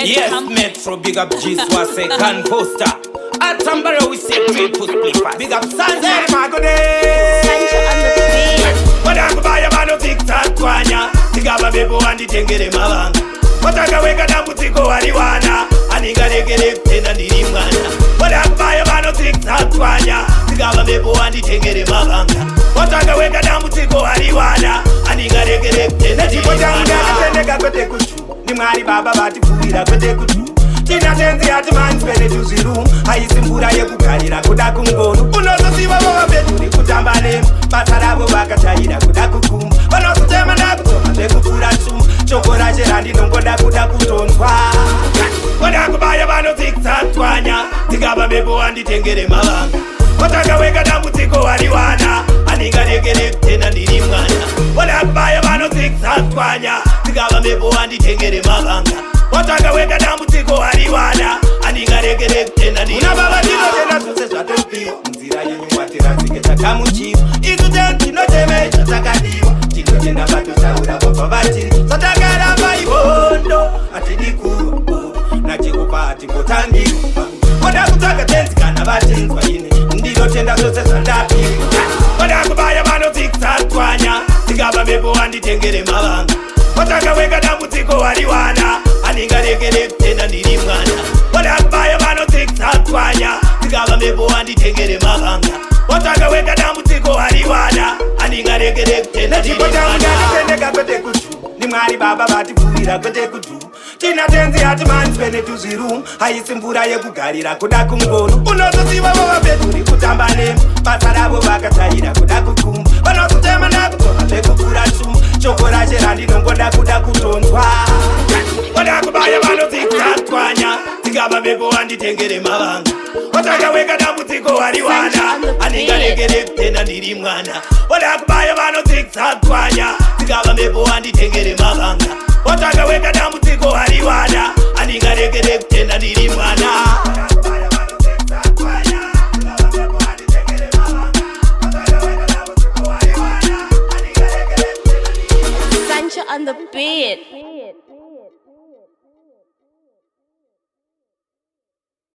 Yes, Metro, big up G-Swa, second poster. At Tambara, we say great push flippers. Big up Sanjay, Magode. Sancho on the beat. Wadaku baya bano TikTok kwanya. Tigaba bebo andi tengere mabanga. Wataka weka dambu tiko waliwana. Aninga legere tena ndiri mwana. Wadaku baya bano TikTok kwanya. Tigaba bebo andi tengere mabanga. Wataka weka dambu tiko waliwana. Aninga legere tena ndiri mwana. Tendeka kote kuchu. Ni mwari baba bati fuira kote kuchu. Tina tenzi ati man spene tuziru. Haisimbura yekukarira kuda kungono. Unozoziva baba beduri kutambale. Basarabo bakatayira kuda kukumba. Vanosutema ndakutoma zvekupfura shumba. Chokora cherandi nongoda kuda kutonzwa. Voda kubaya vanotiktsatwanya. Tikaba bebo wanditengere mavanga. Wataka weka dambudziko wariwana. Aningarekere kutenda ndiri mwana. Voda kubaya vanotiktsatwanya. Tikaba bebo wanditengere mavanga. Wataka weka dambudziko wariwana. Aningarekere kutenda ndiri mwana. Una baba ndinotenda zvose zvatopiwa. Nzira yenyu watirasike takamuchiwa. Isu tinoteme chatakadiwa. Tinotenda patotaura bobva vatiri. Satakaramba ihondo. Atidi kuva. Nachikupa atingotangiwa. Voda kutsvaga tenzi kana vatenzwa ine. Ndinotenda zvose zvandapiwa. Voda kubaya vanotiktsatwanya. Tikaba bebo wanditengere mavanga. Wataka weka dambudziko wariwana. Aningarekere kutenda ndiri mwana. Voda kubaya vanotiktsatwanya. Tikaba bebo wanditengere mavanga. Wataka weka dambudziko wariwana. Aningarekere kutenda ndiri mwana. Tendeka kwete kuchu. Ni mwari baba vatifurira kwete kuchu. Tina tenzi ati man spene tuziru. Haisimbura yekugarira kuda kungono. Unozoziva baba beduri kutamba nemu. Basa ravo vakatayira kuda kukumba. Vanosutema ndakutoma zvekupfura shumba. Chokora cherandi nongoda kuda kutonzwa. Voda kubaya vanotiktsatwanya. Tikaba bebo wanditengere mavanga. Wataka weka dambudziko wariwana. Aningarekere kutenda ndiri mwana. Voda kubaya vanotiktsatwanya. Tikaba bebo wanditengere mavanga. Wataka weka dambudziko wariwana. Aningarekere kutenda ndiri mwana. Sancho on the beat.